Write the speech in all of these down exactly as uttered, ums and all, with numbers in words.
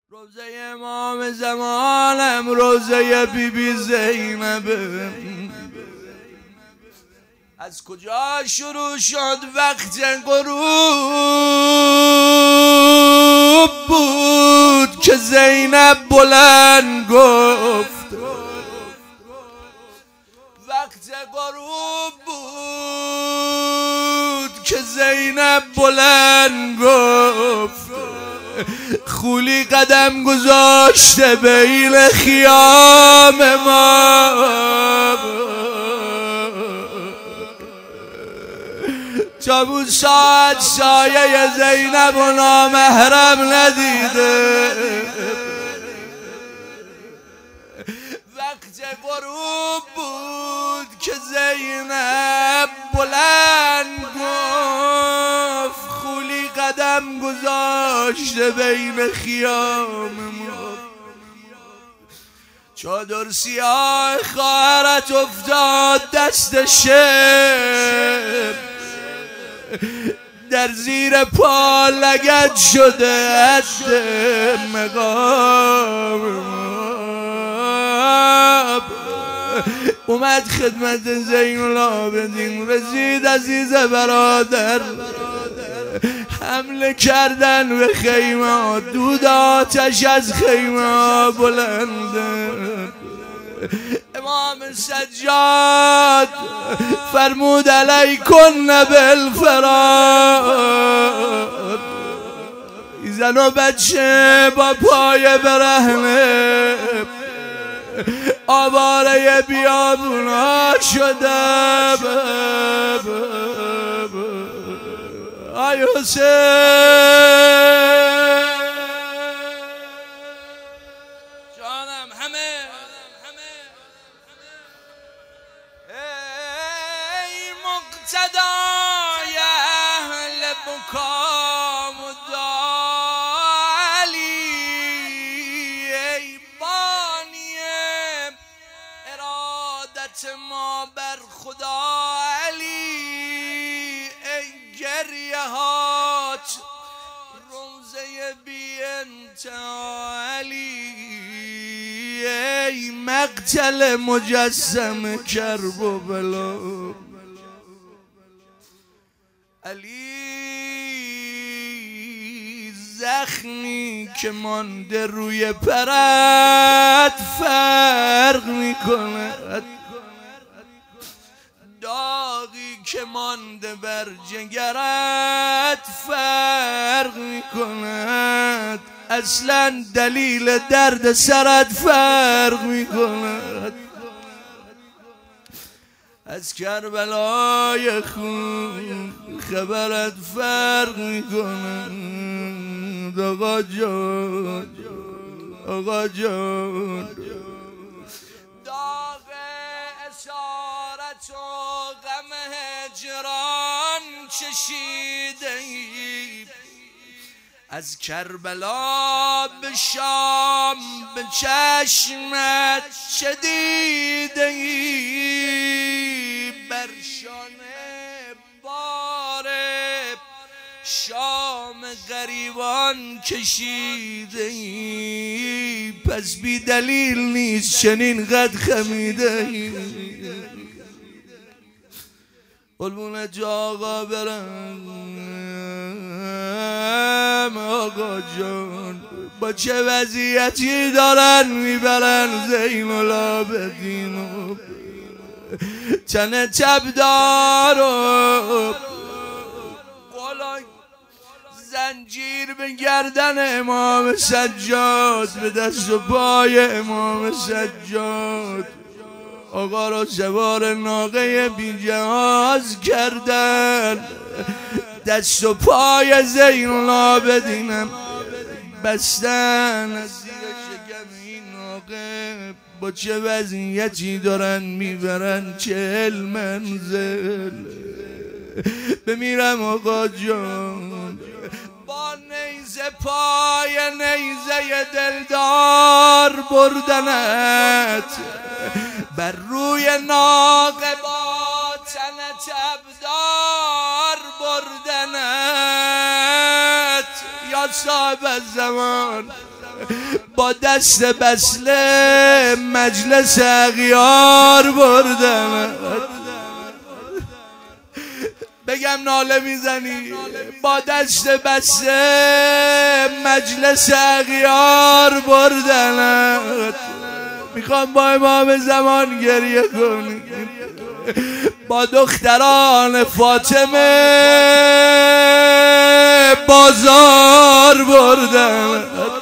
روزه امام زمانم، روزه بی بی زینب. از کجا شروع شد؟ وقت غروب بود که زینب بلند گفت. وقت غروب بود که زینب بلند گفت. خولی قدم گذاشته بین خیام ما، تا بود ساعت سایه زینب و نامحرم ندیده. وقت غروب بود که زینب بلند گفت. خولی قدم گذاشته بین خیام ما، چادر سیاه خواهرت افتاد دست شب، در زیر پا لگد شده از مقام. اومد خدمت زین العابدین، رسید عزیز برادر، حمله کردن به خیمه، دود آتش از خیمه بلنده. امام سجاد فرمود علیکن بالفرار. زن و بچه با پای برهنه آواره بیابونا شده. آی حسین، جانم همه ای مقتدای اهل بکا مدالی، ای بانی ارادت ما بر خدا علی، ای گریه هات روزه بی انتها علی، ای مقتل مجسم کرب و بلا علی. زخمی که مانده روی پرت فرق میکنه، داغی که مانده بر جگرت فرق میکند، اصلا دلیل درد سرت فرق میکند. از کربلای خون خبرت فرق میکند. آقا جان، آقا جان، داغ اسارت و غم هجران چشیده ای، از کربلا به شام به چشمت چه دیده ای؟ بر شانه بار شام غریبان کشیده ای، پس بی دلیل نیست چنین قد خمیده ای. قلبون جا آقا برم، آقا جان، با چه وضعیتی دارن میبرن زین العابدین. تن تبدار و زنجیر به گردن امام سجاد، به دست و پای امام سجاد. آقا را سوار ناقه بی جهاز کردن، دست و پای زین العابدینم بستن. از زیر شکم این ناقه با چه وضعیتی دارن میبرن چهل منزل. بمیرم آقا جان، با نیزه پای نیزه دلدار بردنت، بر روی ناقه با تن تبدار بردنت. یا صاحب الزمان، با دست بسله مجلس اغیار بردم. بگم ناله میزنی؟ با دست بسته مجلس اغیار بردنت. میخوام با امام زمان گریه کنی، با دختران فاطمه بازار بردن.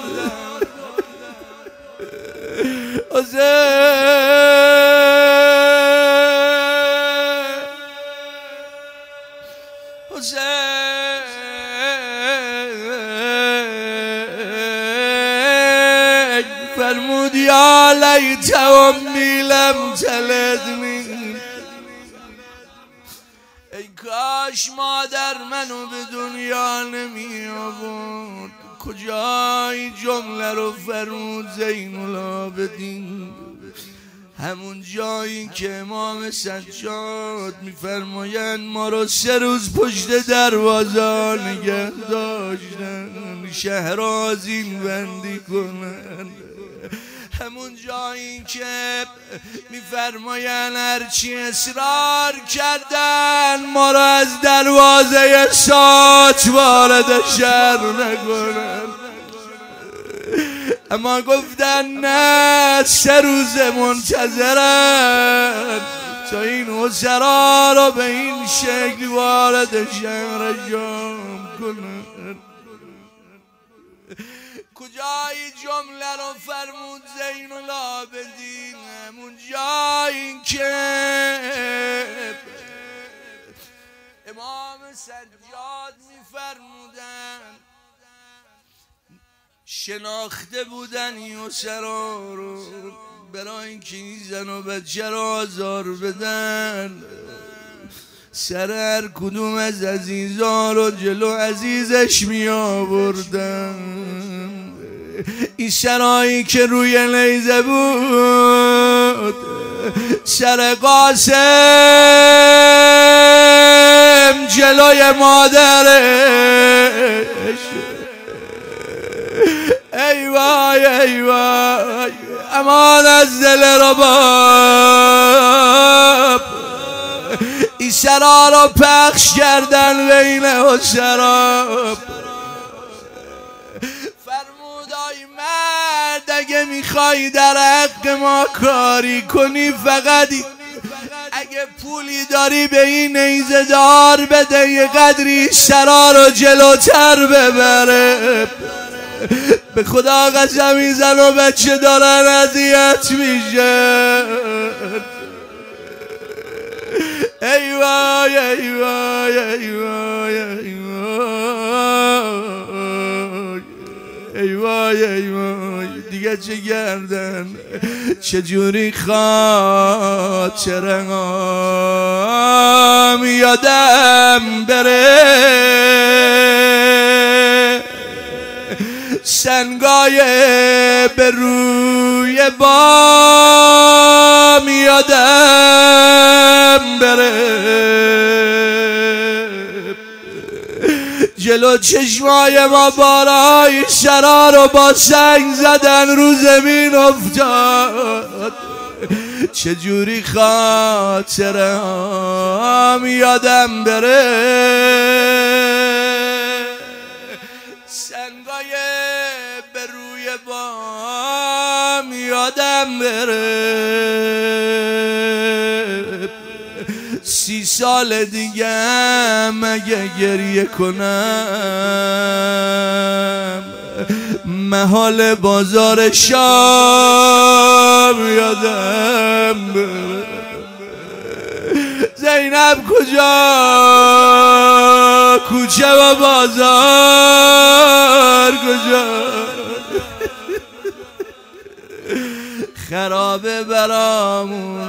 فرمود یا لیت امی لم تلدنی، ای کاش مادر منو به دنیا نمی آورد. کجای جمله رو فرمود زین العابدین؟ همون جایی که امام سجاد میفرمایند ما رو سه روز پشت دروازه نگه داشتن، شهر آذین بندی کنن. همون جایی که میفرمایند هرچی اصرار کردن ما را از دروازه ساچ وارد شهر نکنن، اما گفتن نه، سه روز منتظرن تا این اسرا رو به این شکل وارد شهر شام کنن. کجای جمله رو فرمود زین العابدین؟ همون جایی که امام سجاد میفرمودن شناخته بودن یسرا رو برای اینکه این زن و بچه رو آزار بدن، سر هر کدوم از عزیزا رو جلو عزیزش می آوردن. این سرایی که روی نیزه بود سر قاسم جلوی مادرش. ای وای ای وای، امان از دل رباب. این سرا رو پخش کردن بین اسرا. فرمود آی مرد اگه میخوای در حق ما کاری کنی فقط اگه پولی داری به این نیزه دار بده، یه قدری سرا رو جلوتر ببره. به خدا قسم این زن و بچه دارن اذیت میشن. ای وای ای وای ای وای ای وای ای وای ای وای، دیگه چه گردن چجوری خاطرم یادم بره، سنگای به روی بام یادم بره، جلو چشمای ما بارای شرا رو با سنگ زدن رو زمین افتاد. چجوری خاطرم یادم بره، سنگای به روی بام یادم بره. سی سال دیگه مگه گریه کنم، محال بازار شام یادم بره. زینب کجا، کوچه و بازار کجا، خرابه برامون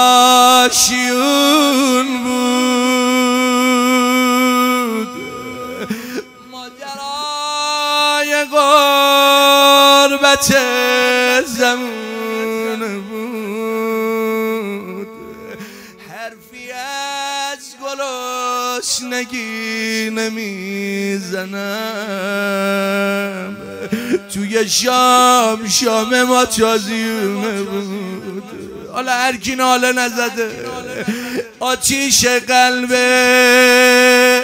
آشیون بود، ماجرای غربت زمون بود. حرفی از گلوسنگی نمیزنم، توی شام شام ما تازیونه بود. حالا هر کی ناله نزده آتیش قلبه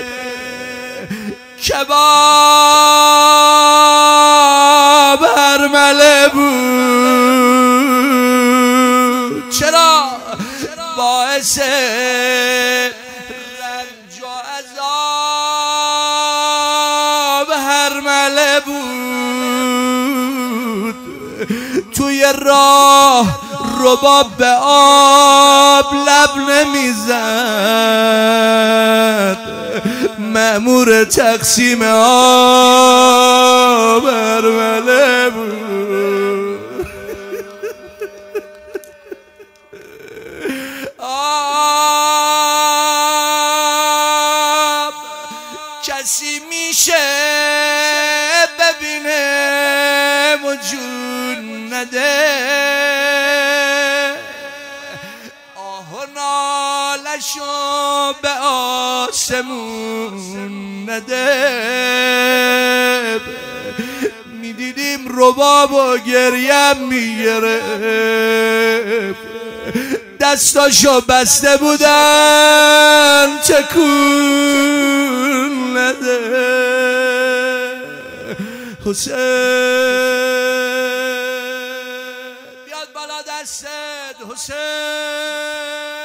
کباب هرمله بود. چرا؟ باعث رنج و عذاب هرمله بود. توی راه رباب به آب لب نمیزد، مأمور تقسیم آب هرمله بود. آب کسی میشه ببینه و جون نده، آه و نالشو به آسمون نده. میدیدیم رباب و گریم میگرفت، دستاشو بسته بودن تکون نده. حسین بیاد بالا دستت حسین.